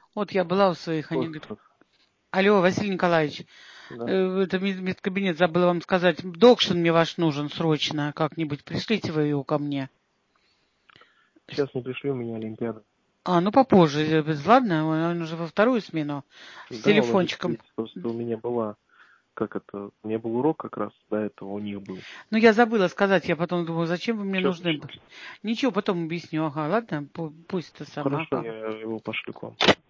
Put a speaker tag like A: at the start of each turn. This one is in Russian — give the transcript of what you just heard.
A: Вот я была у своих, они говорят, алло, Василий Николаевич,
B: Да.
A: это медкабинет, забыла вам сказать, Докшин мне ваш нужен срочно, как-нибудь пришлите вы его ко мне.
B: Сейчас не пришли, у меня Олимпиада.
A: Ну попозже, ладно, он уже во вторую смену, с
B: Да, он уже
A: телефончиком.
B: сидит, просто у меня была, у меня был урок как раз до этого у них был.
A: Ну, я забыла сказать, я потом думаю, зачем вы мне
B: Сейчас
A: нужны? Ничего, потом объясню, ага, ладно, пусть это сама,
B: хорошо,
A: ага.
B: я его пошлю к вам.